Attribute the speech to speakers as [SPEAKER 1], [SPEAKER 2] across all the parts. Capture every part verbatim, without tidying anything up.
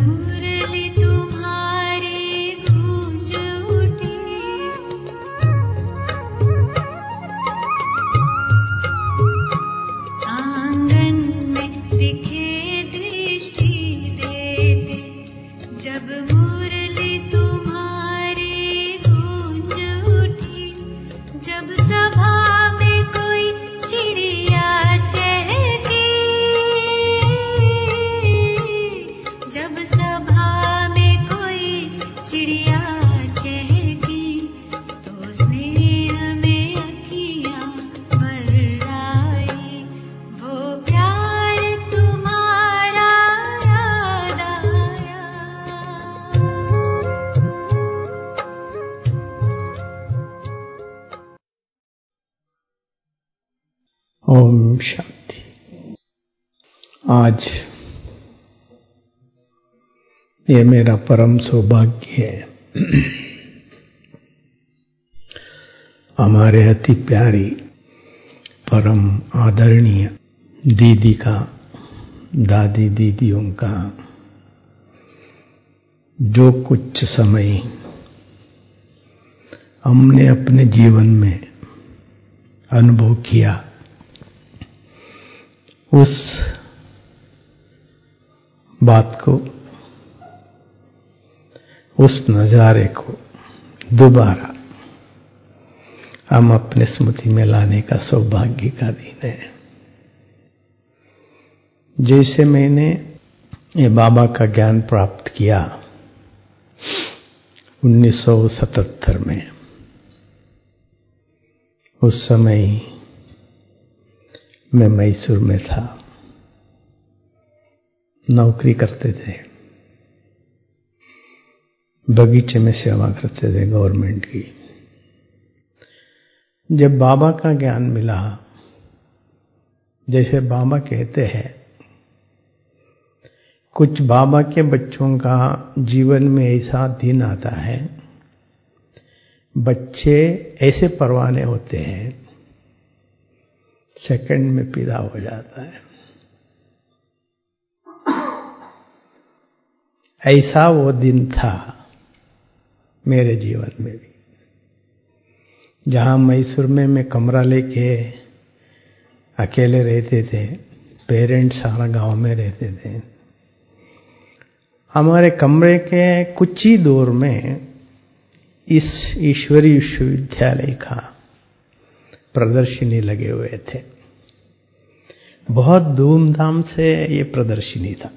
[SPEAKER 1] मुरली तुम्हारी गूंज उठी, आंगन में दिखे दृष्टि देते, जब मुरली तुम्हारी गूंज उठी, जब सभा में कोई चिड़िया चहकी, जब सभा में कोई चिड़िया चहकी, तो स्नेह में अखियाँ भर आई, वो प्यार तुम्हारा याद आया।
[SPEAKER 2] ओम शांति। आज ये मेरा परम सौभाग्य है, हमारे अति प्यारी परम आदरणीय दीदी का, दादी दीदियों का जो कुछ समय हमने अपने जीवन में अनुभव किया, उस बात को, उस नजारे को दोबारा हम अपने स्मृति में लाने का सौभाग्य का दिन है। जैसे मैंने ये बाबा का ज्ञान प्राप्त किया उन्नीस सौ सतहत्तर में, उस समय मैं मैसूर में था, नौकरी करते थे, बगीचे में सेवा करते थे गवर्नमेंट की। जब बाबा का ज्ञान मिला, जैसे बाबा कहते हैं, कुछ बाबा के बच्चों का जीवन में ऐसा दिन आता है, बच्चे ऐसे परवाने होते हैं, सेकंड में पैदा हो जाता है। ऐसा वो दिन था मेरे जीवन में भी, जहां मैसूर में मैं कमरा लेके अकेले रहते थे, पेरेंट्स सारा गांव में रहते थे। हमारे कमरे के कुछ ही दूर में इस ईश्वरीय विश्वविद्यालय का प्रदर्शनी लगे हुए थे। बहुत धूमधाम से ये प्रदर्शनी था।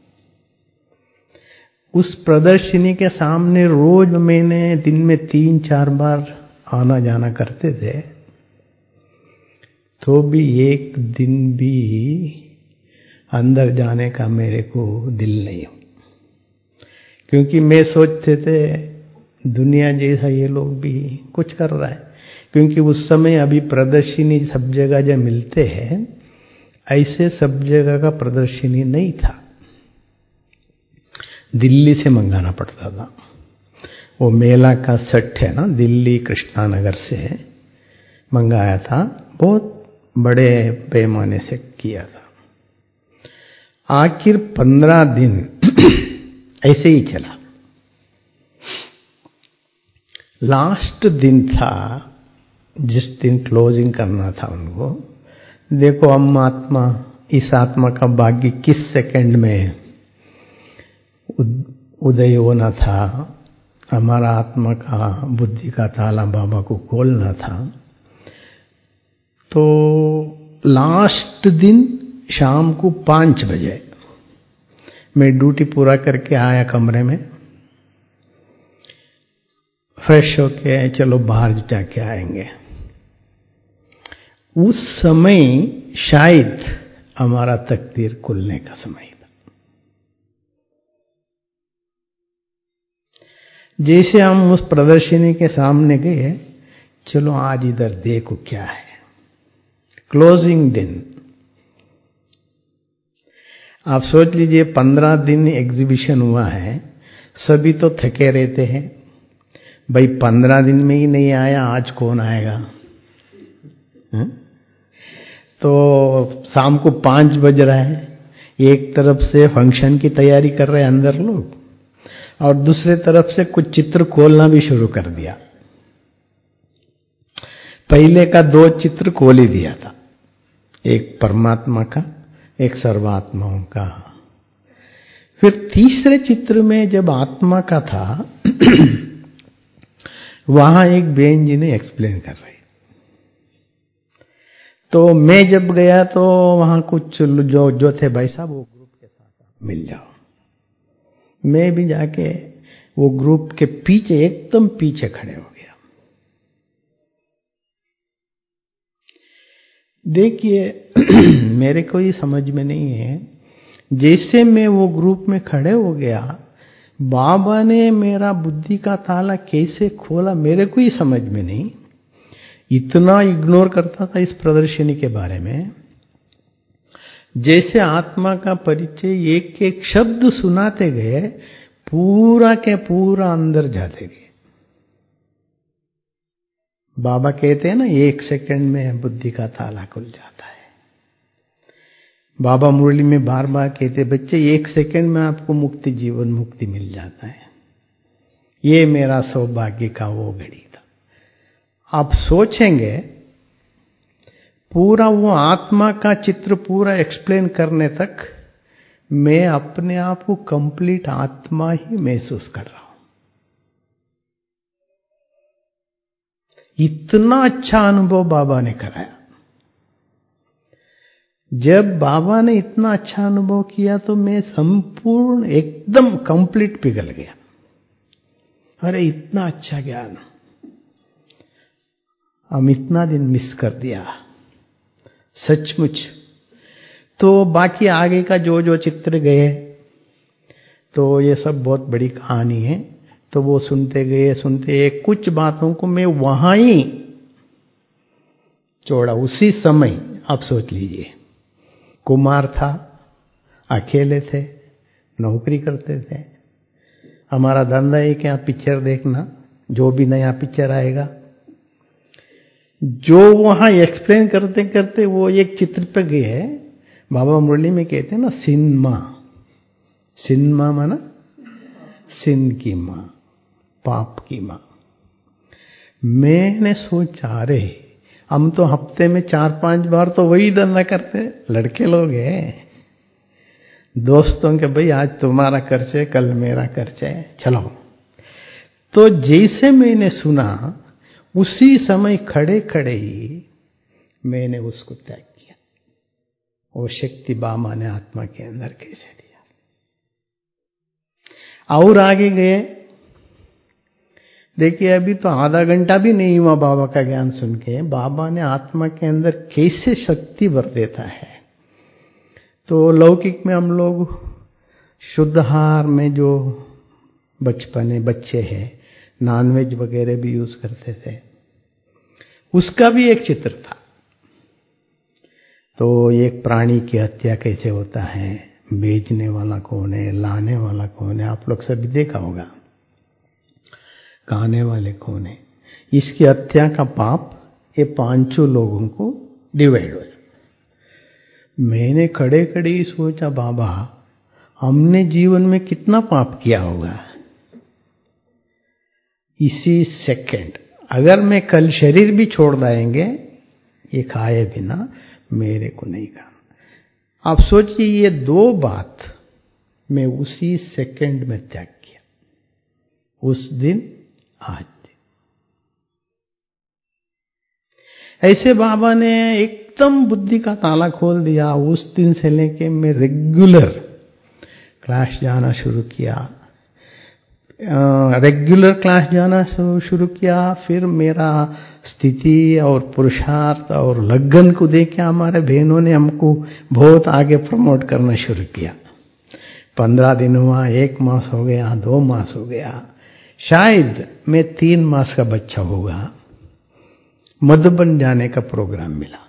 [SPEAKER 2] उस प्रदर्शनी के सामने रोज मैंने दिन में तीन चार बार आना जाना करते थे, तो भी एक दिन भी अंदर जाने का मेरे को दिल नहीं हो, क्योंकि मैं सोचते थे दुनिया जैसा ये लोग भी कुछ कर रहा है। क्योंकि उस समय अभी प्रदर्शनी सब जगह जो मिलते हैं, ऐसे सब जगह का प्रदर्शनी नहीं था, दिल्ली से मंगाना पड़ता था। वो मेला का सेट है ना, दिल्ली कृष्णा नगर से मंगाया था, बहुत बड़े पैमाने से किया था। आखिर पंद्रह दिन ऐसे ही चला। लास्ट दिन था जिस दिन क्लोजिंग करना था उनको, देखो हम आत्मा, इस आत्मा का भाग्य किस सेकंड में उदय होना था, हमारा आत्मा का बुद्धि का ताला बाबा को खोलना था। तो लास्ट दिन शाम को पांच बजे मैं ड्यूटी पूरा करके आया कमरे में, फ्रेश होके चलो बाहर जाके आएंगे। उस समय शायद हमारा तकदीर खुलने का समय था। जैसे हम उस प्रदर्शनी के सामने गए, चलो आज इधर देखो क्या है, क्लोजिंग दिन। आप सोच लीजिए पंद्रह दिन एग्जीबिशन हुआ है, सभी तो थके रहते हैं, भाई पंद्रह दिन में ही नहीं आया, आज कौन आएगा। है? तो शाम को पांच बज रहा है, एक तरफ से फंक्शन की तैयारी कर रहे अंदर लोग, और दूसरे तरफ से कुछ चित्र खोलना भी शुरू कर दिया। पहले का दो चित्र खोल ही दिया था, एक परमात्मा का, एक सर्वात्माओं का। फिर तीसरे चित्र में जब आत्मा का था वहां एक बहन जी ने एक्सप्लेन कर रही, तो मैं जब गया तो वहां कुछ जो जो थे भाई साहब वो ग्रुप के साथ मिल जाओ। मैं भी जाके वो ग्रुप के पीछे, एकदम पीछे खड़े हो गया। देखिए मेरे को ये समझ में नहीं है, जैसे मैं वो ग्रुप में खड़े हो गया, बाबा ने मेरा बुद्धि का ताला कैसे खोला मेरे को ही समझ में नहीं। इतना इग्नोर करता था इस प्रदर्शनी के बारे में, जैसे आत्मा का परिचय एक एक शब्द सुनाते गए, पूरा के पूरा अंदर जाते गए। बाबा कहते हैं ना, एक सेकंड में बुद्धि का ताला खुल जाता है। बाबा मुरली में बार बार कहते, बच्चे एक सेकंड में आपको मुक्ति, जीवन मुक्ति मिल जाता है। ये मेरा सौभाग्य का वो घड़ी था। आप सोचेंगे, पूरा वो आत्मा का चित्र पूरा एक्सप्लेन करने तक मैं अपने आप को कंप्लीट आत्मा ही महसूस कर रहा हूं। इतना अच्छा अनुभव बाबा ने कराया। जब बाबा ने इतना अच्छा अनुभव किया तो मैं संपूर्ण एकदम कंप्लीट पिघल गया। अरे इतना अच्छा ज्ञान हम इतना दिन मिस कर दिया, सचमुच। तो बाकी आगे का जो जो चित्र गए, तो ये सब बहुत बड़ी कहानी है, तो वो सुनते गए सुनते गए। कुछ बातों को मैं वहां ही छोड़ा, उसी समय। आप सोच लीजिए, कुमार था, अकेले थे, नौकरी करते थे, हमारा धंधा है क्या, पिक्चर देखना, जो भी नया पिक्चर आएगा। जो वहां एक्सप्लेन करते करते वो एक चित्र पे गए। बाबा मुरली में कहते हैं ना, सिन्मा, सिन्मा माना सिन की मां, पाप की मां। मैंने सोचा, अरे हम तो हफ्ते में चार पांच बार तो वही धंधा करते, लड़के लोग हैं, दोस्तों के, भाई आज तुम्हारा खर्च है, कल मेरा खर्च है, चलो। तो जैसे मैंने सुना, उसी समय खड़े खड़े ही मैंने उसको त्याग किया। वो शक्ति बाबा ने आत्मा के अंदर कैसे दिया। और आगे गए, देखिए अभी तो आधा घंटा भी नहीं हुआ बाबा का ज्ञान सुन के, बाबा ने आत्मा के अंदर कैसे शक्ति भर देता है। तो लौकिक में हम लोग शुद्ध आहार में जो बचपने बच्चे हैं, नॉनवेज वगैरह भी यूज करते थे, उसका भी एक चित्र था। तो एक प्राणी की हत्या कैसे होता है, बेचने वाला कौन है, लाने वाला कौन है, आप लोग सभी देखा होगा, खाने वाले कौन है। इसकी हत्या का पाप ये पांचों लोगों को डिवाइड हो जाए। मैंने खड़े खड़े ही सोचा, बाबा हमने जीवन में कितना पाप किया होगा। इसी सेकंड अगर मैं कल शरीर भी छोड़ देंगे, ये खाए बिना मेरे को नहीं खाना। आप सोचिए, ये दो बात मैं उसी सेकंड में त्याग किया, उस दिन आज दिन। ऐसे बाबा ने एकदम बुद्धि का ताला खोल दिया। उस दिन से लेके मैं रेगुलर क्लास जाना शुरू किया, रेगुलर क्लास जाना शुरू किया। फिर मेरा स्थिति और पुरुषार्थ और लगन को देख के हमारे बहनों ने हमको बहुत आगे प्रमोट करना शुरू किया। पंद्रह दिन हुआ, एक मास हो गया, दो मास हो गया, शायद मैं तीन मास का बच्चा होगा, मधुबन जाने का प्रोग्राम मिला।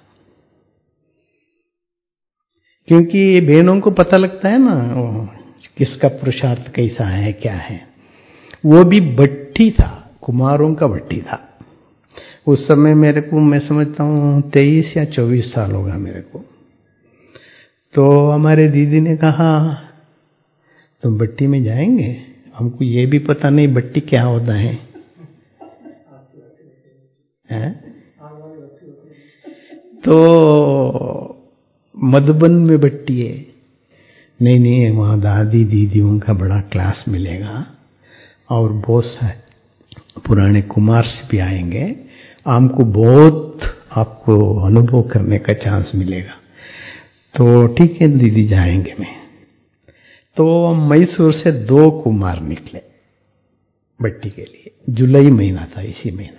[SPEAKER 2] क्योंकि बहनों को पता लगता है ना किसका पुरुषार्थ कैसा है, क्या है। वो भी भट्टी था, कुमारों का भट्टी था। उस समय मेरे को, मैं समझता हूं तेईस या चौबीस साल होगा मेरे को। तो हमारे दीदी ने कहा तुम भट्टी में जाएंगे? हमको ये भी पता नहीं भट्टी क्या होता है, है? तो मधुबन में भट्टी है। नहीं नहीं, वहां दादी दीदियों का बड़ा क्लास मिलेगा और बहुत सारे पुराने कुमार से भी आएंगे, हमको बहुत आपको अनुभव करने का चांस मिलेगा। तो ठीक है दीदी जाएंगे मैं। तो मैसूर से दो कुमार निकले भट्टी के लिए, जुलाई महीना था, इसी महीना।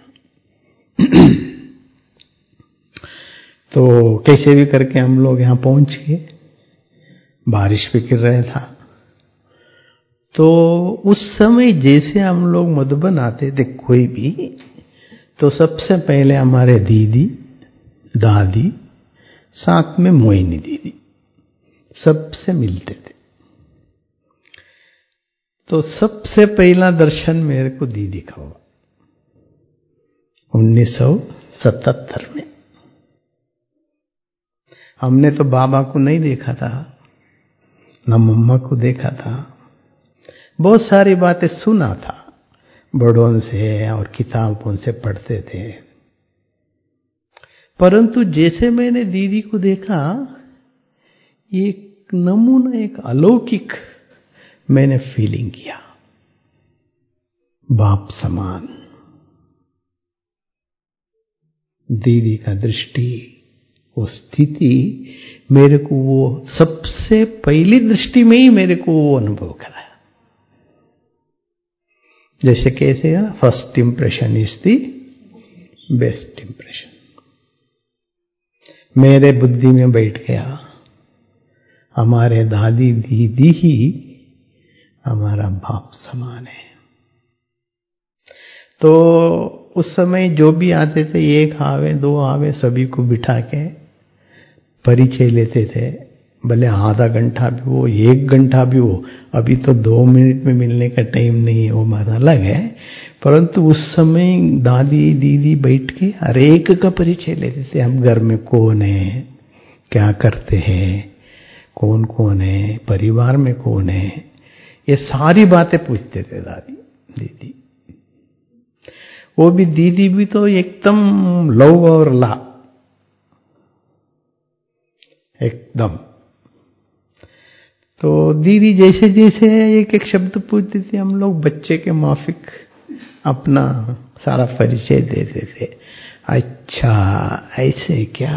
[SPEAKER 2] तो कैसे भी करके हम लोग यहां पहुंच गए, बारिश भी गिर रहा था। तो उस समय जैसे हम लोग मधुबन आते थे कोई भी, तो सबसे पहले हमारे दीदी दादी साथ में मोहिनी दीदी सबसे मिलते थे। तो सबसे पहला दर्शन मेरे को दीदी का हुआ उन्नीस सौ सतहत्तर में। हमने तो बाबा को नहीं देखा था, न मम्मा को देखा था, बहुत सारी बातें सुना था बड़ों से और किताबों से पढ़ते थे, परंतु जैसे मैंने दीदी को देखा एक नमूना, एक अलौकिक मैंने फीलिंग किया, बाप समान। दीदी का दृष्टि, वो स्थिति मेरे को, वो सबसे पहली दृष्टि में ही मेरे को वो अनुभव कराया। जैसे कैसे है, first impression is the best impression. मेरे बुद्धि में बैठ गया हमारे दादी दीदी ही हमारा बाप समान है। तो उस समय जो भी आते थे, एक आवे दो आवे, सभी को बिठा के परिचय लेते थे, भले आधा घंटा भी हो, एक घंटा भी हो। अभी तो दो मिनट में मिलने का टाइम नहीं है, वो बात अलग है, परंतु उस समय दादी दीदी बैठ के हर एक का परिचय लेते थे। हम घर में कौन है, क्या करते हैं, कौन कौन है, परिवार में कौन है, ये सारी बातें पूछते थे दादी दीदी। वो भी दीदी भी तो एकदम लव और ला, एकदम। तो दीदी जैसे जैसे एक एक शब्द पूछती थी, हम लोग बच्चे के माफिक अपना सारा परिचय देते थे। अच्छा ऐसे क्या,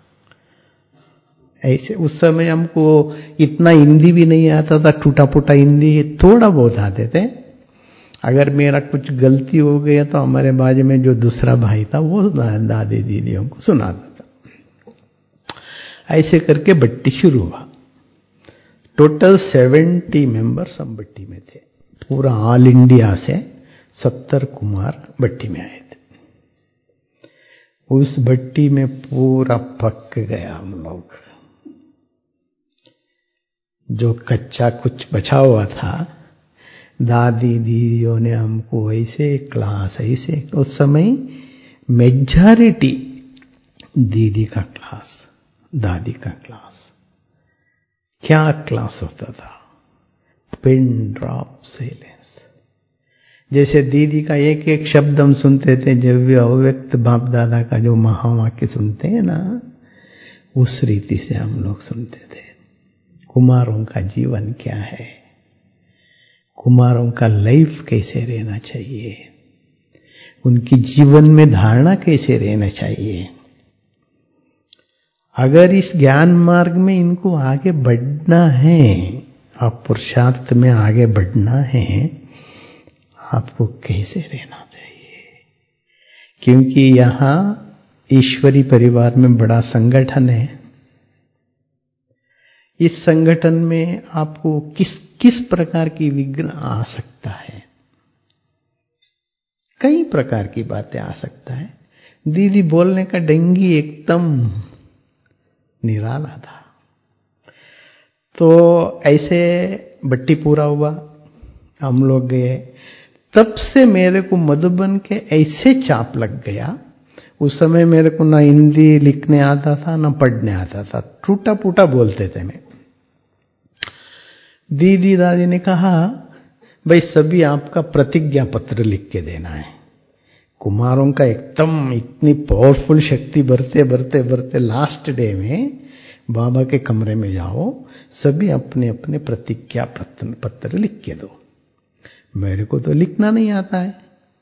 [SPEAKER 2] ऐसे। उस समय हमको इतना हिंदी भी नहीं आता था, टूटा फूटा हिंदी थोड़ा बहुत आते थे। अगर मेरा कुछ गलती हो गया तो हमारे बाजू में जो दूसरा भाई था वो दादी दीदी हमको सुनाता था। ऐसे करके भट्टी शुरू हुआ। टोटल सेवेंटी मेंबर्स हम भट्टी में थे, पूरा ऑल इंडिया से सत्तर कुमार भट्टी में आए थे। उस भट्टी में पूरा पक गया हम लोग। जो कच्चा कुछ बचा हुआ था, दादी दीदियों ने हमको ऐसे क्लास, ऐसे। उस समय मेजॉरिटी दीदी का क्लास, दादी का क्लास। क्या क्लास होता था, पिन ड्रॉप साइलेंस। जैसे दीदी का एक एक शब्द हम सुनते थे, जब भी अव्यक्त बाप दादा का जो महावाक्य सुनते हैं ना, उस रीति से हम लोग सुनते थे। कुमारों का जीवन क्या है, कुमारों का लाइफ कैसे रहना चाहिए, उनकी जीवन में धारणा कैसे रहना चाहिए। अगर इस ज्ञान मार्ग में इनको आगे बढ़ना है, आप पुरुषार्थ में आगे बढ़ना है, आपको कैसे रहना चाहिए। क्योंकि यहां ईश्वरी परिवार में बड़ा संगठन है। इस संगठन में आपको किस किस प्रकार की विघ्न आ सकता है, कई प्रकार की बातें आ सकता है। दीदी बोलने का ढंगी एकदम निराला था। तो ऐसे भट्टी पूरा हुआ, हम लोग गए। तब से मेरे को मधुबन के ऐसे चाप लग गया। उस समय मेरे को ना हिंदी लिखने आता था, ना पढ़ने आता था, टूटा फूटा बोलते थे मैं। दीदी दादी ने कहा भाई सभी आपका प्रतिज्ञा पत्र लिख के देना है। कुमारों का एकदम इतनी पावरफुल शक्ति बढ़ते बढ़ते बढ़ते लास्ट डे में बाबा के कमरे में जाओ, सभी अपने अपने प्रतिज्ञा पत्र लिख के दो। मेरे को तो लिखना नहीं आता है,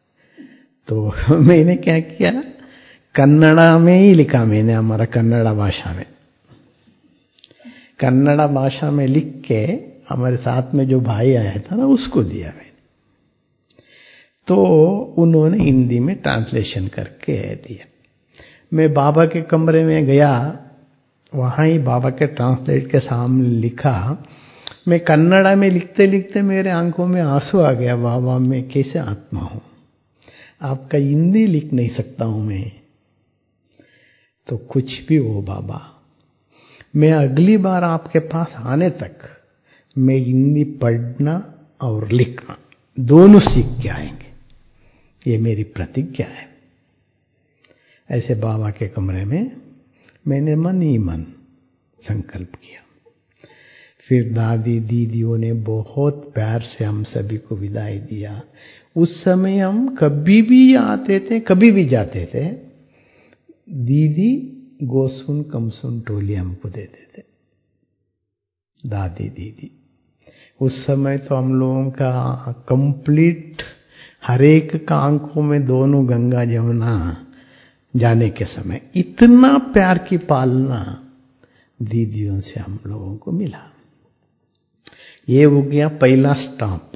[SPEAKER 2] तो मैंने क्या किया, कन्नड़ा में ही लिखा मैंने, हमारा कन्नड़ा भाषा में कन्नड़ा भाषा में लिख के हमारे साथ में जो भाई आया था ना उसको दिया मैंने। तो उन्होंने हिंदी में ट्रांसलेशन करके दिया। मैं बाबा के कमरे में गया, वहां ही बाबा के ट्रांसलेट के सामने लिखा। मैं कन्नड़ा में लिखते लिखते मेरे आंखों में आंसू आ गया, बाबा मैं कैसे आत्मा हूं, आपका हिंदी लिख नहीं सकता हूं मैं। तो कुछ भी हो बाबा, मैं अगली बार आपके पास आने तक मैं हिंदी पढ़ना और लिखना दोनों सीख के आएंगे, ये मेरी प्रतिज्ञा है। ऐसे बाबा के कमरे में मैंने मन ही मन संकल्प किया। फिर दादी दीदियों ने बहुत प्यार से हम सभी को विदाई दिया। उस समय हम कभी भी आते थे, कभी भी जाते थे, दीदी गोसुन कमसुन टोली हमको देते थे, दादी दीदी। उस समय तो हम लोगों का कंप्लीट हर एक का आंखों में दोनों गंगा जमुना जाने के समय इतना प्यार की पालना दीदियों से हम लोगों को मिला। ये हो गया पहला स्टाम्प।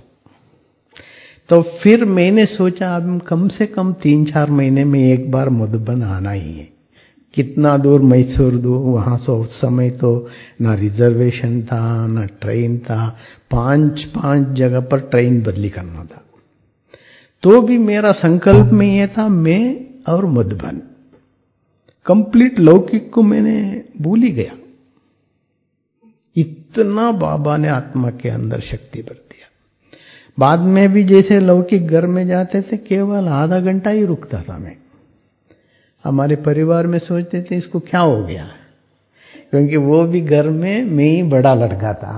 [SPEAKER 2] तो फिर मैंने सोचा अब कम से कम तीन चार महीने में एक बार मधुबन आना ही है। कितना दूर मैसूर दूर, वहां से उस समय तो ना रिजर्वेशन था ना ट्रेन था, पांच पांच जगह पर ट्रेन बदली करना था। तो भी मेरा संकल्प में यह था मैं और मधुबन, कंप्लीट लौकिक को मैंने भूल ही गया। इतना बाबा ने आत्मा के अंदर शक्ति भर दिया। बाद में भी जैसे लौकिक घर में जाते थे केवल आधा घंटा ही रुकता था मैं। हमारे परिवार में सोचते थे इसको क्या हो गया, क्योंकि वो भी घर में मैं ही बड़ा लड़का था।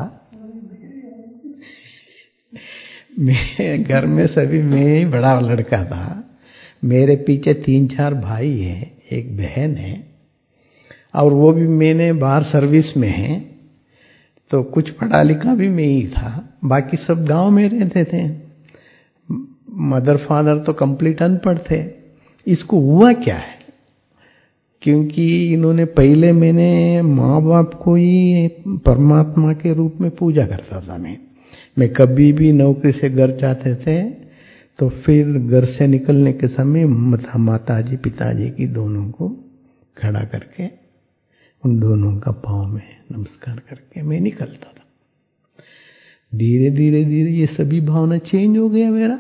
[SPEAKER 2] मैं घर में सभी मैं ही बड़ा लड़का था। मेरे पीछे तीन चार भाई हैं, एक बहन है, और वो भी मैंने बाहर सर्विस में है, तो कुछ पढ़ा लिखा भी मैं ही था, बाकी सब गांव में रहते थे। मदर फादर तो कंप्लीट अनपढ़ थे। इसको हुआ क्या है, क्योंकि इन्होंने पहले मैंने माँ बाप को ही परमात्मा के रूप में पूजा करता था। मैं मैं कभी भी नौकरी से घर जाते थे तो फिर घर से निकलने के समय माता जी पिताजी की दोनों को खड़ा करके उन दोनों का पाँव में नमस्कार करके मैं निकलता था। धीरे धीरे धीरे ये सभी भावना चेंज हो गया मेरा।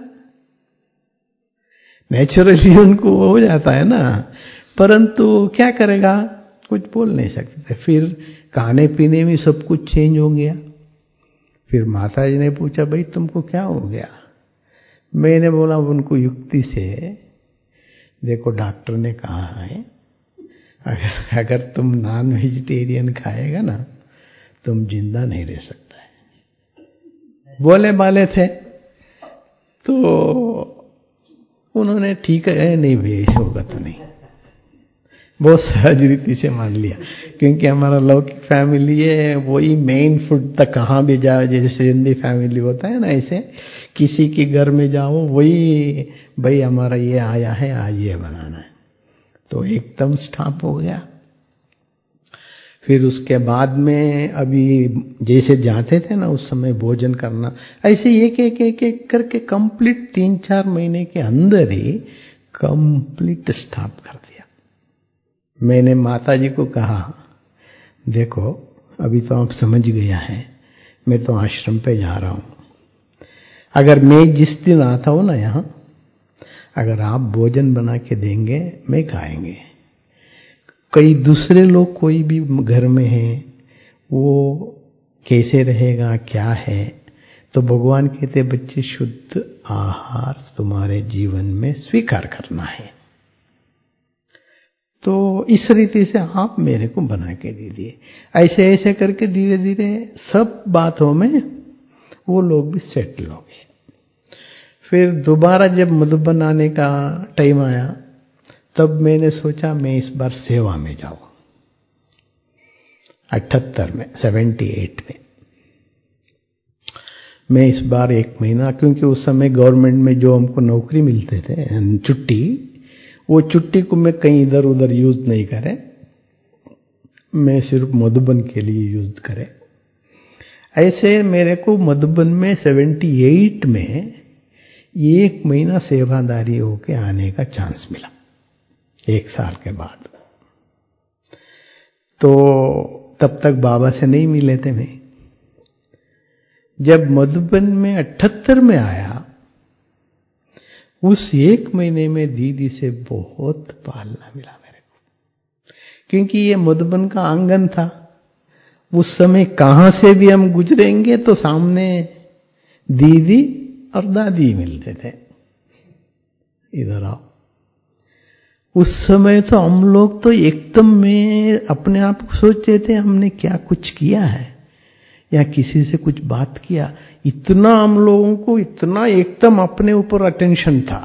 [SPEAKER 2] नेचुरली उनको हो जाता है ना, परंतु क्या करेगा, कुछ बोल नहीं सकते। फिर खाने पीने में सब कुछ चेंज हो गया। फिर माता जी ने पूछा भाई तुमको क्या हो गया। मैंने बोला उनको युक्ति से, देखो डॉक्टर ने कहा है अगर, अगर तुम नॉन वेजिटेरियन खाएगा ना तुम जिंदा नहीं रह सकता है। बोले बाले थे तो उन्होंने ठीक है नहीं भाई ऐसे होगा तो नहीं, बहुत सहज रीति से मान लिया। क्योंकि हमारा लौकिक फैमिली है, वही मेन फूड तक कहाँ भी जाओ, जैसे हिंदी फैमिली होता है ना, ऐसे किसी के घर में जाओ वही भाई हमारा ये आया है आज ये बनाना है, तो एकदम स्टॉप हो गया। फिर उसके बाद में अभी जैसे जाते थे ना उस समय भोजन करना, ऐसे एक एक एक एक करके कंप्लीट तीन चार महीने के अंदर ही कंप्लीट स्टॉप कर दिया। मैंने माता जी को कहा देखो अभी तो आप समझ गया है, मैं तो आश्रम पे जा रहा हूं। अगर मैं जिस दिन आता हूं ना यहां, अगर आप भोजन बना के देंगे मैं खाएंगे। कई दूसरे लोग कोई भी घर में हैं वो कैसे रहेगा क्या है, तो भगवान कहते बच्चे शुद्ध आहार तुम्हारे जीवन में स्वीकार करना है। तो इस रीति से आप मेरे को बना के दीजिए। ऐसे ऐसे करके धीरे धीरे सब बातों में वो लोग भी सेटल हो गए। फिर दोबारा जब मधुबन आने का टाइम आया, तब मैंने सोचा मैं इस बार सेवा में जाऊं। अठहत्तर में, सेवेंटी एट में मैं इस बार एक महीना, क्योंकि उस समय गवर्नमेंट में जो हमको नौकरी मिलते थे छुट्टी, वो छुट्टी को मैं कहीं इधर उधर यूज नहीं करे, मैं सिर्फ मधुबन के लिए यूज करे। ऐसे मेरे को मधुबन में सेवेंटी एट में एक महीना सेवादारी होके आने का चांस मिला, एक साल के बाद। तो तब तक बाबा से नहीं मिले थे मैं। जब मधुबन में अठहत्तर में आया, उस एक महीने में दीदी से बहुत पालना मिला मेरे को, क्योंकि ये मधुबन का आंगन था। उस समय कहां से भी हम गुजरेंगे तो सामने दीदी और दादी मिलते थे, इधर आओ। उस समय तो हम लोग तो एकदम में अपने आप को सोचते थे हमने क्या कुछ किया है या किसी से कुछ बात किया। इतना हम लोगों को इतना एकदम अपने ऊपर अटेंशन था।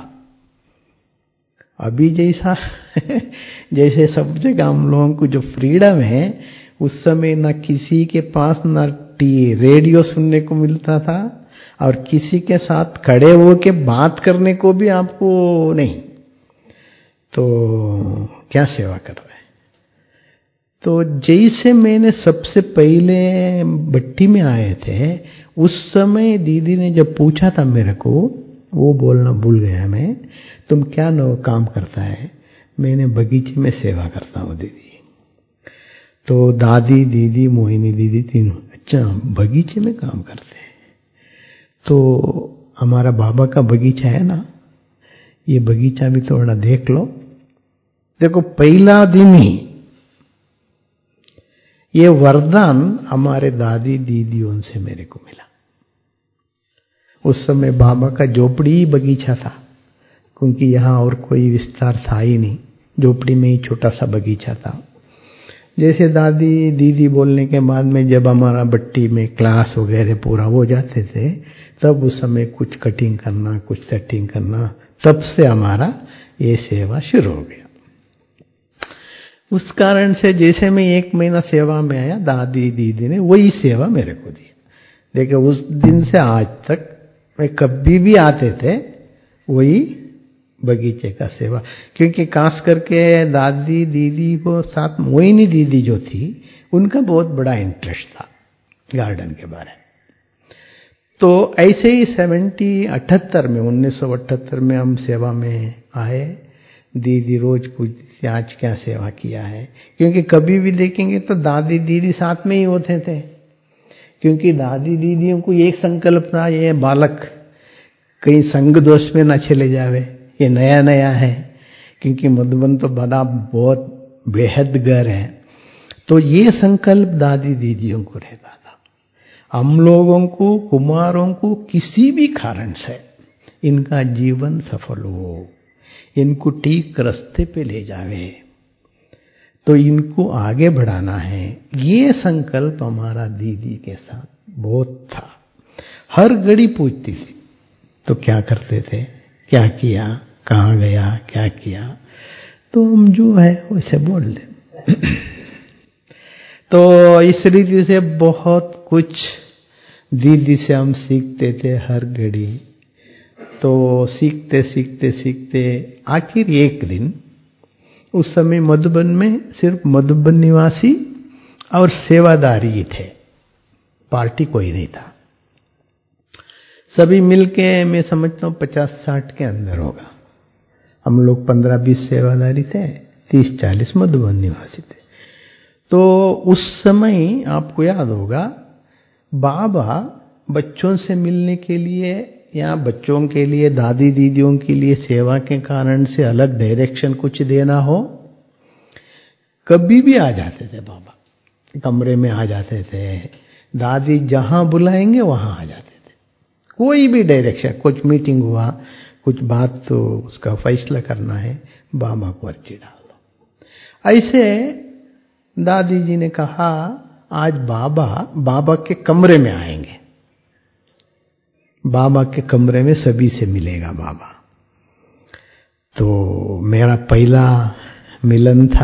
[SPEAKER 2] अभी जैसा जैसे सब जगह हम लोगों को जो फ्रीडम है, उस समय ना किसी के पास ना टी रेडियो सुनने को मिलता था, और किसी के साथ खड़े होके बात करने को भी आपको नहीं। तो क्या सेवा कर रहे हैं। तो जैसे मैंने सबसे पहले भट्टी में आए थे, उस समय दीदी ने जब पूछा था मेरे को, वो बोलना भूल गया मैं, तुम क्या नो काम करता है? मैंने बगीचे में सेवा करता हूँ दीदी। तो दादी, दीदी, मोहिनी दीदी तीनों, अच्छा बगीचे में काम करते हैं। तो हमारा बाबा का बगीचा है ना, ये बगीचा भी थोड़ा देख लो। देखो, पहला दिन ही ये वरदान हमारे दादी दीदियों से मेरे को मिला। उस समय बाबा का झोपड़ी ही बगीचा था, क्योंकि यहां और कोई विस्तार था ही नहीं, झोपड़ी में ही छोटा सा बगीचा था। जैसे दादी दीदी बोलने के बाद में जब हमारा भट्टी में क्लास वगैरह पूरा हो जाते थे, तब उस समय कुछ कटिंग करना, कुछ सेटिंग करना, तब से हमारा ये सेवा शुरू हो गया। उस कारण से जैसे मैं एक महीना सेवा में आया, दादी दीदी ने वही सेवा मेरे को दिया। देखिए, उस दिन से आज तक मैं कभी भी आते थे वही बगीचे का सेवा, क्योंकि खास करके दादी दीदी को साथ मोहिनी दीदी जो थी, उनका बहुत बड़ा इंटरेस्ट था गार्डन के बारे में। तो ऐसे ही सेवेंटी अठहत्तर में उन्नीस सौ अठहत्तर में हम सेवा में आए। दीदी रोज पूछती थी आज क्या सेवा किया है, क्योंकि कभी भी देखेंगे तो दादी दीदी साथ में ही होते थे। क्योंकि दादी दीदियों को एक संकल्प था, ये बालक कहीं संग दोष में न चले जावे, ये नया नया है, क्योंकि मधुबन तो बड़ा बहुत बेहद घर है। तो ये संकल्प दादी दीदियों को रहता था, हम लोगों को कुमारों को किसी भी कारण से इनका जीवन सफल हो, इनको ठीक रास्ते पे ले जावे, तो इनको आगे बढ़ाना है। ये संकल्प हमारा दीदी के साथ बहुत था। हर घड़ी पूछती थी तो क्या करते थे, क्या किया, कहाँ गया, क्या किया, तो हम जो है वैसे बोल दे। तो इस रीति से बहुत कुछ दीदी से हम सीखते थे हर घड़ी। तो सीखते सीखते सीखते आखिर एक दिन, उस समय मधुबन में सिर्फ मधुबन निवासी और सेवादारी थे, पार्टी कोई नहीं था। सभी मिलके मैं समझता हूँ पचास साठ के अंदर होगा। हम लोग पंद्रह बीस सेवादारी थे, तीस चालीस मधुबन निवासी थे। तो उस समय आपको याद होगा, बाबा बच्चों से मिलने के लिए या बच्चों के लिए, दादी दीदियों के लिए सेवा के कारण से अलग डायरेक्शन कुछ देना हो, कभी भी आ जाते थे बाबा, कमरे में आ जाते थे। दादी जहां बुलाएंगे वहां आ जाते थे। कोई भी डायरेक्शन, कुछ मीटिंग हुआ, कुछ बात तो उसका फैसला करना है, बाबा को अर्जी डाल दो। ऐसे दादी जी ने कहा आज बाबा बाबा के कमरे में आएंगे। बाबा के कमरे में सभी से मिलेगा बाबा। तो मेरा पहला मिलन था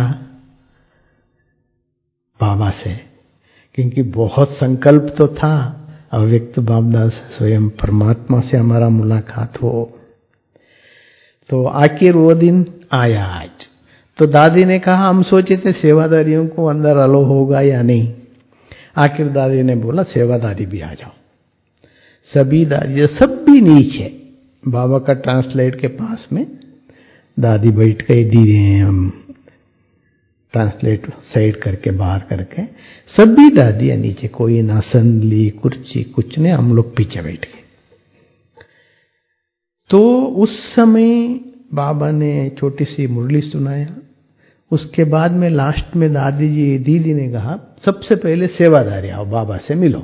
[SPEAKER 2] बाबा से, क्योंकि बहुत संकल्प तो था अव्यक्त बाबदादा से, स्वयं परमात्मा से हमारा मुलाकात हो। तो आखिर वो दिन आया आज। तो दादी ने कहा, हम सोचे थे सेवादारियों को अंदर अलो होगा या नहीं। आखिर दादी ने बोला सेवादारी भी आ जाओ। सभी दादी, सब भी नीचे बाबा का ट्रांसलेट के पास में दादी बैठ गई, दीदी हैं हम ट्रांसलेट साइड करके बाहर करके, सभी दादियां नीचे, कोई ना संदली कुर्सी कुछ नहीं, हम लोग पीछे बैठ गए। तो उस समय बाबा ने छोटी सी मुरली सुनाया। उसके बाद में लास्ट में दादी जी दीदी ने कहा सबसे पहले सेवादारी आओ, बाबा से मिलो।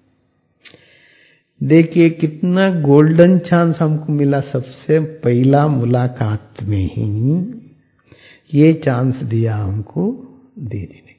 [SPEAKER 2] देखिए कितना गोल्डन चांस हमको मिला, सबसे पहला मुलाकात में ही ये चांस दिया हमको दीदी ने।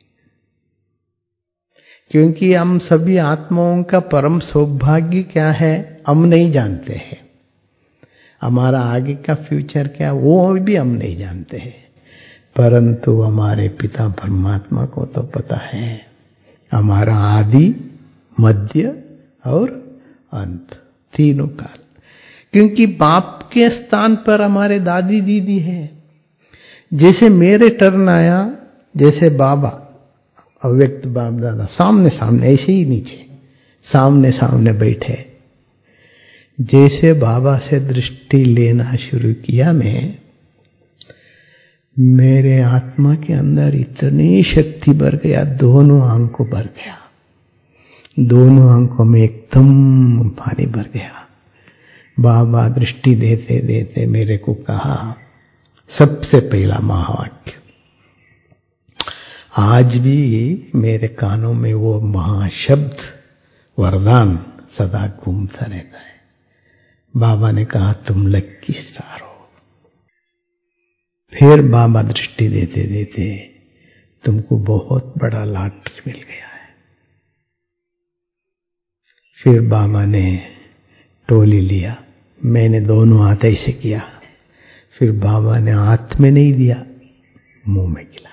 [SPEAKER 2] क्योंकि हम सभी आत्माओं का परम सौभाग्य क्या है हम नहीं जानते हैं, हमारा आगे का फ्यूचर क्या वो भी हम नहीं जानते हैं, परंतु हमारे पिता परमात्मा को तो पता है हमारा आदि मध्य और अंत तीनों काल। क्योंकि बाप के स्थान पर हमारे दादी दीदी है। जैसे मेरे टर्न आया, जैसे बाबा अव्यक्त बाप दादा सामने सामने ऐसे ही नीचे सामने सामने बैठे, जैसे बाबा से दृष्टि लेना शुरू किया मैं, मेरे आत्मा के अंदर इतनी शक्ति भर गया, दोनों आंखों भर गया, दोनों आंखों में एकदम पानी भर गया। बाबा दृष्टि देते देते मेरे को कहा सबसे पहला महावाक्य, आज भी मेरे कानों में वो महाशब्द वरदान सदा घूमता रहता है। बाबा ने कहा तुम लक्की स्टार हो। फिर बाबा दृष्टि देते देते तुमको बहुत बड़ा लॉटरी मिल गया है। फिर बाबा ने टोली लिया, मैंने दोनों हाथ ऐसे किया, फिर बाबा ने हाथ में नहीं दिया, मुंह में खिलाया।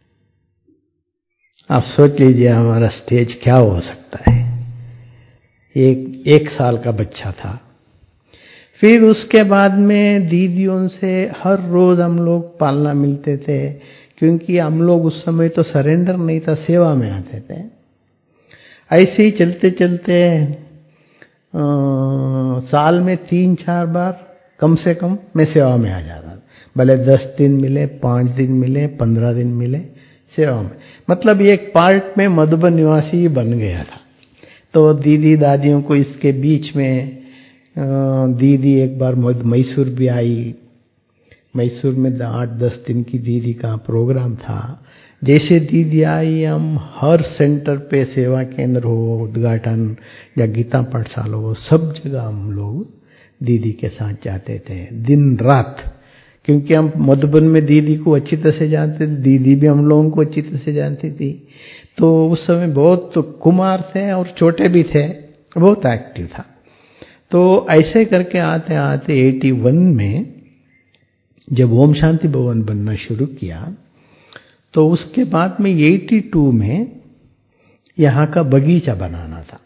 [SPEAKER 2] आप सोच लीजिए हमारा स्टेज क्या हो सकता है। एक एक साल का बच्चा था। फिर उसके बाद में दीदियों से हर रोज हम लोग पालना मिलते थे, क्योंकि हम लोग उस समय तो सरेंडर नहीं था, सेवा में आते थे। ऐसे ही चलते चलते आ, साल में तीन चार बार कम से कम मैं सेवा में आ जाता था। भले दस दिन मिले, पांच दिन मिले, पंद्रह दिन मिले, सेवा में, मतलब एक पार्ट में मधुबन निवासी ही बन गया था। तो दीदी दादियों को इसके बीच में दीदी एक बार मैसूर भी आई। मैसूर में आठ दस दिन की दीदी का प्रोग्राम था। जैसे दीदी आई, हम हर सेंटर पे सेवा केंद्र हो, उद्घाटन या गीता पाठशाला हो, सब जगह हम लोग दीदी के साथ जाते थे दिन रात। क्योंकि हम मधुबन में दीदी को अच्छी तरह से जानते थे, दीदी भी हम लोगों को अच्छी तरह से जानती थी। तो उस समय बहुत तो कुमार थे और छोटे भी थे, बहुत एक्टिव था। तो ऐसे करके आते आते इक्यासी में जब ओम शांति भवन बनना शुरू किया, तो उसके बाद में बयासी में यहाँ का बगीचा बनाना था।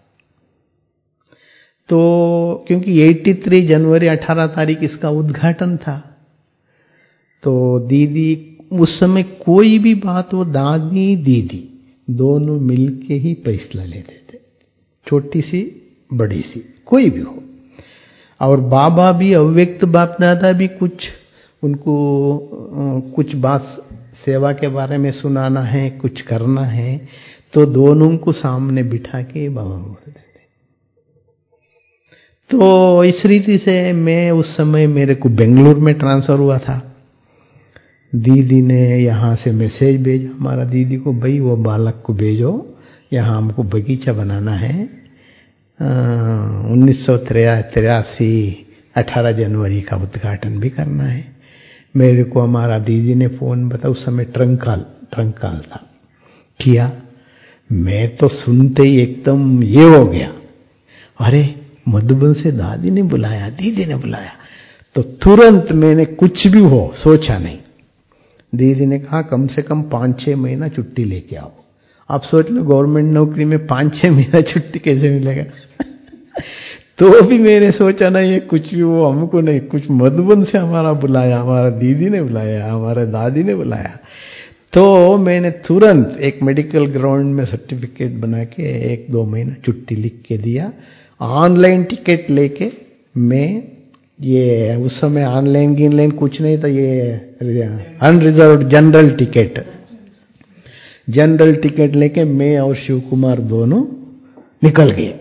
[SPEAKER 2] तो क्योंकि तिरासी जनवरी अठारह तारीख इसका उद्घाटन था, तो दीदी उस समय कोई भी बात हो, दादी दीदी दोनों मिलके ही फैसला लेते थे, छोटी सी बड़ी सी कोई भी हो। और बाबा भी अव्यक्त बाप दादा भी कुछ उनको कुछ बात सेवा के बारे में सुनाना है, कुछ करना है, तो दोनों को सामने बिठा के बाबा बोलते थे। तो इस रीति से मैं उस समय मेरे को बेंगलुरु में ट्रांसफर हुआ था। दीदी ने यहाँ से मैसेज भेजा हमारा दीदी को, भाई वो बालक को भेजो, यहाँ हमको बगीचा बनाना है। उन्नीस सौ तिरासी अठारह जनवरी का उद्घाटन भी करना है। मेरे को हमारा दीदी ने फोन बता, उस समय ट्रंकाल ट्रंकाल था, किया। मैं तो सुनते ही एकदम ये हो गया, अरे मधुबन से दादी ने बुलाया, दीदी ने बुलाया। तो तुरंत मैंने कुछ भी हो सोचा नहीं। दीदी ने कहा कम से कम पांच छह महीना छुट्टी लेके आओ। आप सोच लो गवर्नमेंट नौकरी में पांच छह महीना छुट्टी कैसे मिलेगा। तो भी मैंने सोचा ना ये कुछ भी वो हमको नहीं, कुछ मधुबन से हमारा बुलाया, हमारा दीदी ने बुलाया, हमारे दादी ने बुलाया। तो मैंने तुरंत एक मेडिकल ग्राउंड में सर्टिफिकेट बना के एक दो महीना छुट्टी लिख के दिया। ऑनलाइन टिकट लेके मैं, ये उस समय ऑनलाइन गिनलाइन कुछ नहीं था, ये unreserved general ticket, general ticket लेके मैं और शिव कुमार दोनों निकल गए।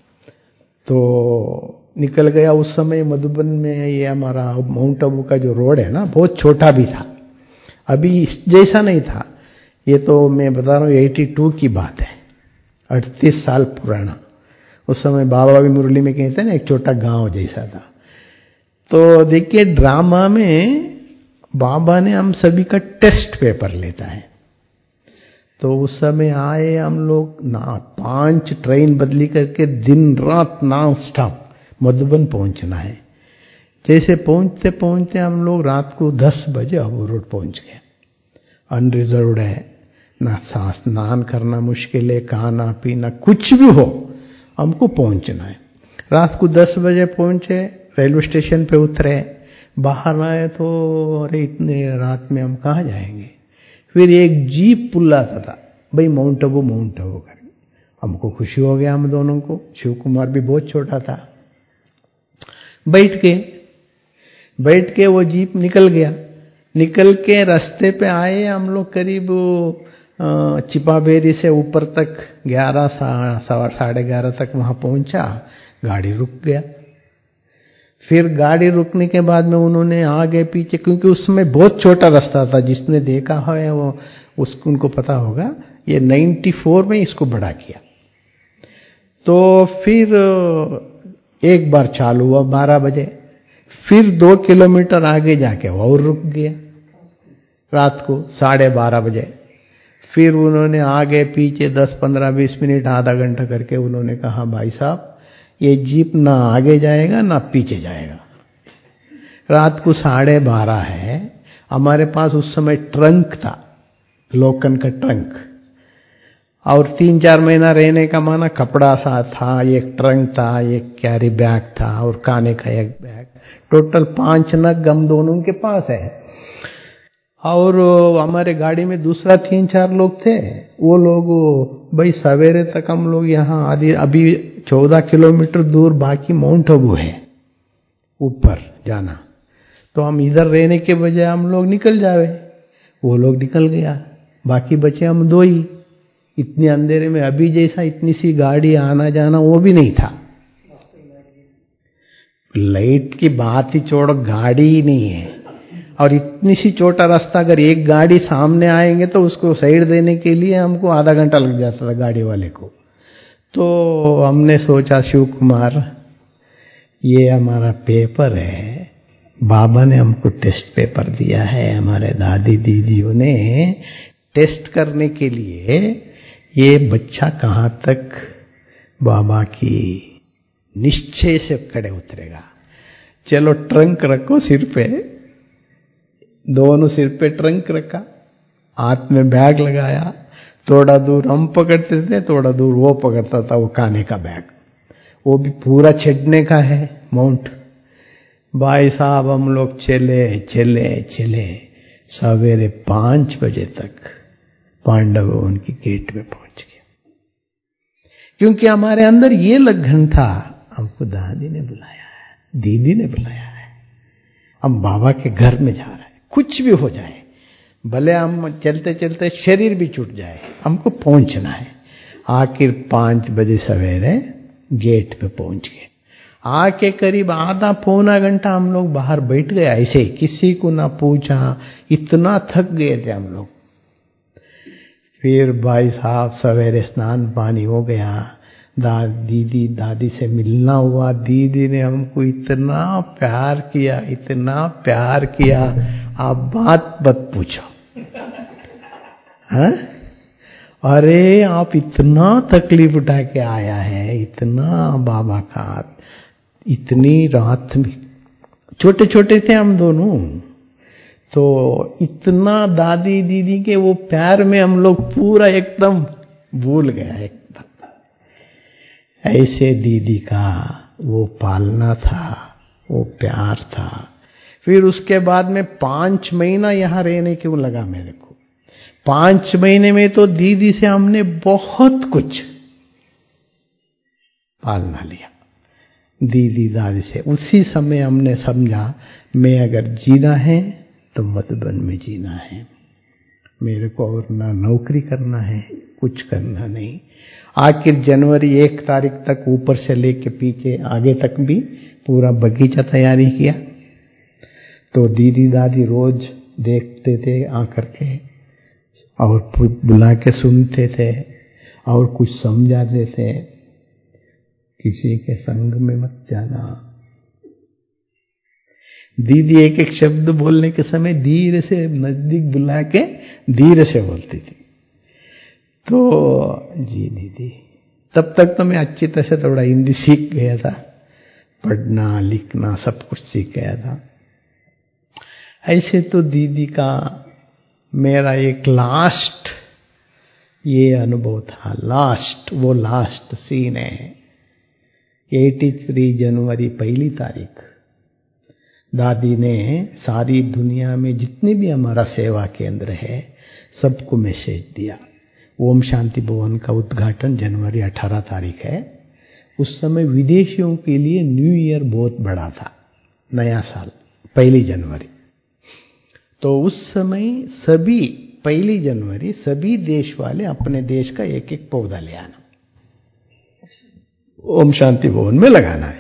[SPEAKER 2] तो निकल गया। उस समय मधुबन में ये हमारा माउंट आबू का जो रोड है ना, बहुत छोटा भी था, अभी इस जैसा नहीं था। ये तो मैं बता रहा हूँ बयासी की बात है, अड़तीस साल पुराना। उस समय बाबा भी मुरली में कहते हैं ना, एक छोटा गांव जैसा था। तो देखिए ड्रामा में बाबा ने हम सभी का टेस्ट पेपर लेता है। तो उस समय आए हम लोग ना, पांच ट्रेन बदली करके दिन रात नॉन स्टॉप मधुबन पहुंचना है। जैसे पहुंचते पहुंचते हम लोग रात को दस बजे अबू रोड पहुंच गए। अनरिजर्व्ड है ना, स्नान करना मुश्किल है, खाना पीना कुछ भी हो हमको पहुंचना है। रात को दस बजे पहुंचे, रेलवे स्टेशन पे उतरे, बाहर आए तो अरे इतने रात में हम कहाँ जाएंगे। फिर एक जीप पुल्लाता था, भाई माउंट आबू माउंट आबू कर। हमको खुशी हो गया, हम दोनों को। शिव कुमार भी बहुत छोटा था। बैठ के बैठ के वो जीप निकल गया। निकल के रास्ते पे आए हम लोग, करीब चिपाबेरी से ऊपर तक ग्यारह सवा साढ़े ग्यारह तक वहां पहुंचा। गाड़ी रुक गया। फिर गाड़ी रुकने के बाद में उन्होंने आगे पीछे, क्योंकि उसमें बहुत छोटा रास्ता था, जिसने देखा है वो उसको उनको पता होगा, ये चौरानवे में इसको बड़ा किया। तो फिर एक बार चालू हुआ बारह बजे, फिर दो किलोमीटर आगे जाके और रुक गया रात को साढ़े बारह बजे। फिर उन्होंने आगे पीछे दस पंद्रह बीस मिनट आधा घंटा करके उन्होंने कहा भाई साहब ये जीप ना आगे जाएगा ना पीछे जाएगा। रात को साढ़े बारह है, हमारे पास उस समय ट्रंक था, लोकन का ट्रंक, और तीन चार महीना रहने का माना कपड़ा सा था, एक ट्रंक था, एक कैरी बैग था और खाने का एक बैग, टोटल पांच नग हम दोनों के पास है। और हमारे गाड़ी में दूसरा तीन चार लोग थे। वो लोग भाई सवेरे तक हम लोग यहाँ आदि अभी चौदह किलोमीटर दूर बाकी माउंट आबू है ऊपर जाना, तो हम इधर रहने के बजाय हम लोग निकल जावे। वो लोग निकल गया, बाकी बचे हम दो ही। इतने अंधेरे में अभी जैसा इतनी सी गाड़ी आना जाना वो भी नहीं था। लाइट की बात ही छोड़ो, गाड़ी ही नहीं है। और इतनी सी छोटा रास्ता, अगर एक गाड़ी सामने आएंगे तो उसको साइड देने के लिए हमको आधा घंटा लग जाता था गाड़ी वाले को। तो हमने सोचा शिव कुमार ये हमारा पेपर है, बाबा ने हमको टेस्ट पेपर दिया है, हमारे दादी दीदियों ने टेस्ट करने के लिए ये बच्चा कहाँ तक बाबा की निश्चय से खड़े उतरेगा। चलो ट्रंक रखो सिर पे, दोनों सिर पे ट्रंक रखा, हाथ में बैग लगाया, थोड़ा दूर हम पकड़ते थे, थोड़ा दूर वो पकड़ता था वो खाने का बैग, वो भी पूरा चढ़ने का है माउंट। भाई साहब हम लोग चले चले चले सवेरे पांच बजे तक पांडव उनकी गेट में पहुंच गया। क्योंकि हमारे अंदर ये लगन था, हमको दादी ने बुलाया है, दीदी ने बुलाया है, हम बाबा के घर में जा रहे हैं। कुछ भी हो जाए, भले हम चलते चलते शरीर भी छूट जाए, हमको पहुंचना है। आखिर पांच बजे सवेरे गेट पे पहुंच गए। आके करीब आधा पौना घंटा हम लोग बाहर बैठ गए, ऐसे किसी को ना पूछा, इतना थक गए थे हम लोग। फिर भाई साहब सवेरे स्नान पानी हो गया, दा दीदी दादी से मिलना हुआ। दीदी ने हमको इतना प्यार किया, इतना प्यार किया, आप बात मत पूछो। हाँ? अरे आप इतना तकलीफ उठा के आया है, इतना बाबा का इतनी रात में, छोटे छोटे थे हम दोनों, तो इतना दादी दीदी के वो प्यार में हम लोग पूरा एकदम भूल गया एकदम। ऐसे दीदी का वो पालना था, वो प्यार था। फिर उसके बाद में पांच महीना यहां रहने क्यों लगा मेरे को? पांच महीने में तो दीदी से हमने बहुत कुछ पालना लिया, दीदी दादी से। उसी समय हमने समझा मैं अगर जीना है तो मधुबन में जीना है, मेरे को और ना नौकरी करना है, कुछ करना नहीं। आखिर जनवरी एक तारीख तक ऊपर से लेके पीछे आगे तक भी पूरा बगीचा तैयारी किया। तो दीदी दादी रोज देखते थे आकर के और बुला के सुनते थे और कुछ समझाते थे, किसी के संग में मत जाना। दीदी एक एक शब्द बोलने के समय धीरे से नजदीक बुला के धीरे से बोलती थी। तो जी दीदी, तब तक तो मैं अच्छी तरह से थोड़ा हिंदी सीख गया था, पढ़ना लिखना सब कुछ सीख गया था। ऐसे तो दीदी का मेरा एक लास्ट ये अनुभव था, लास्ट वो लास्ट सीन है। तिरासी जनवरी पहली तारीख दादी ने सारी दुनिया में जितने भी हमारा सेवा केंद्र है सबको मैसेज दिया। ओम शांति भवन का उद्घाटन जनवरी अठारह तारीख है। उस समय विदेशियों के लिए न्यू ईयर बहुत बड़ा था, नया साल पहली जनवरी। तो उस समय सभी पहली जनवरी सभी देश वाले अपने देश का एक एक पौधा ले आना, ओम शांति भवन में लगाना है।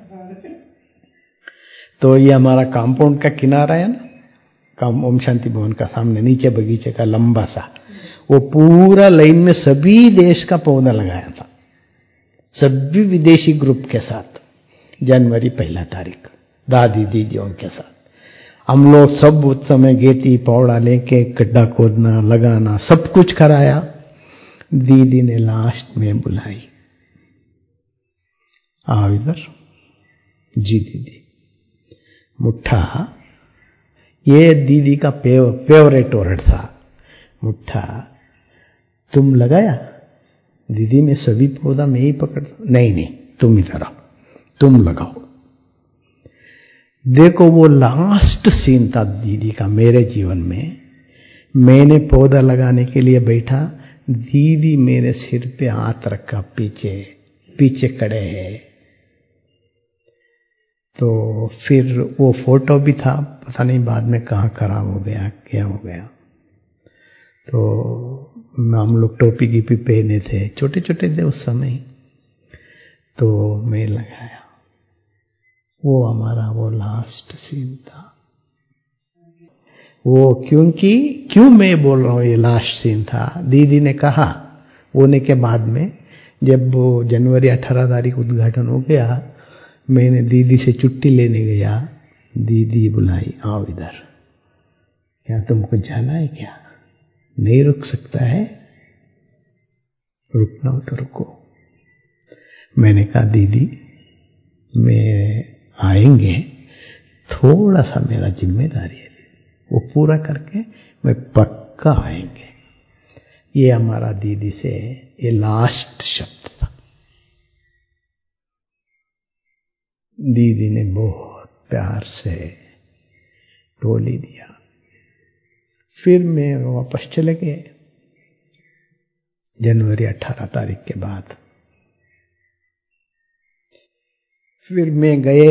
[SPEAKER 2] तो ये हमारा कंपाउंड का किनारा है ना, काम ओम शांति भवन का सामने नीचे बगीचे का लंबा सा, वो पूरा लाइन में सभी देश का पौधा लगाया था, सभी विदेशी ग्रुप के साथ। जनवरी पहला तारीख दादी दीदियों के साथ हम लोग सब उस समय गेती पौड़ा लेके गड्ढा खोदना लगाना सब कुछ कराया। दीदी ने लास्ट में बुलाई, आओ इधर। जी दीदी, मुट्ठा, ये दीदी का फेवरेट वर्ड था, मुट्ठा तुम लगाया? दीदी मैं सभी पौधा मैं ही पकड़, नहीं नहीं तुम इधर आओ, तुम लगाओ। देखो वो लास्ट सीन था दीदी का मेरे जीवन में। मैंने पौधा लगाने के लिए बैठा, दीदी मेरे सिर पे हाथ रखा, पीछे पीछे खड़े हैं। तो फिर वो फोटो भी था, पता नहीं बाद में कहाँ खराब हो गया क्या हो गया। तो हम लोग टोपी की भी पहने थे, छोटे छोटे थे उस समय। तो मैं लगाया, वो हमारा वो लास्ट सीन था वो। क्योंकि क्यों मैं बोल रहा हूं ये लास्ट सीन था, दीदी ने कहा होने के बाद में, जब वो जनवरी अठारह तारीख उद्घाटन हो गया, मैंने दीदी से छुट्टी लेने गया। दीदी बुलाई, आओ इधर, क्या तुमको जाना है क्या? नहीं रुक सकता है? रुकना हो तो रुको। मैंने कहा दीदी मैं आएंगे, थोड़ा सा मेरा जिम्मेदारी है, वो पूरा करके मैं पक्का आएंगे। ये हमारा दीदी से ये लास्ट शब्द था। दीदी ने बहुत प्यार से टोली दिया। फिर मैं वापस चले गए जनवरी अठारह तारीख के बाद। फिर मैं गए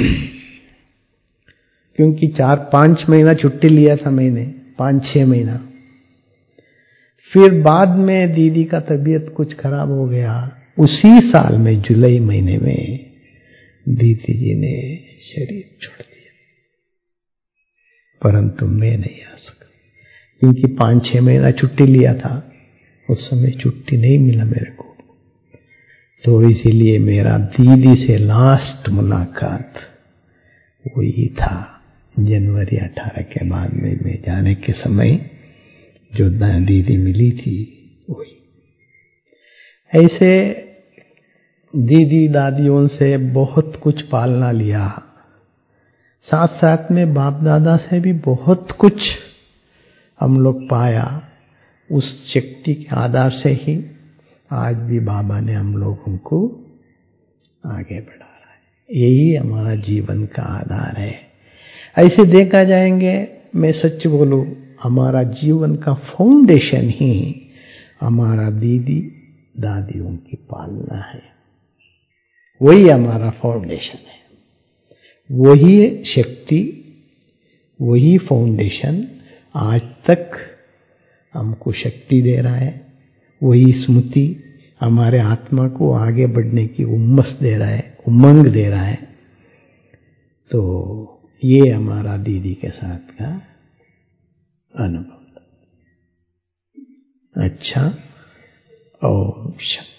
[SPEAKER 2] क्योंकि चार पांच महीना छुट्टी लिया था मैंने, पांच छह महीना। फिर बाद में दीदी का तबीयत कुछ खराब हो गया। उसी साल में जुलाई महीने में दीदी जी ने शरीर छोड़ दिया, परंतु मैं नहीं आ सका क्योंकि पांच छह महीना छुट्टी लिया था। उस समय छुट्टी नहीं मिला मेरे को, तो इसीलिए मेरा दीदी से लास्ट मुलाकात वही था जनवरी अठारह के बाद में। मैं जाने के समय जो दीदी मिली थी वही। ऐसे दीदी दादियों से बहुत कुछ पालना लिया, साथ साथ में बाप दादा से भी बहुत कुछ हम लोग पाया। उस शक्ति के आधार से ही आज भी बाबा ने हम लोगों को आगे बढ़ा रहा है। यही हमारा जीवन का आधार है। ऐसे देखा जाएंगे, मैं सच बोलूं, हमारा जीवन का फाउंडेशन ही हमारा दीदी दादियों की पालना है। वही हमारा फाउंडेशन है। वही शक्ति, वही फाउंडेशन आज तक हमको शक्ति दे रहा है। वही स्मृति हमारे आत्मा को आगे बढ़ने की उम्मस दे रहा है, उमंग दे रहा है। तो ये हमारा दीदी के साथ का अनुभव। अच्छा, ओम शांति।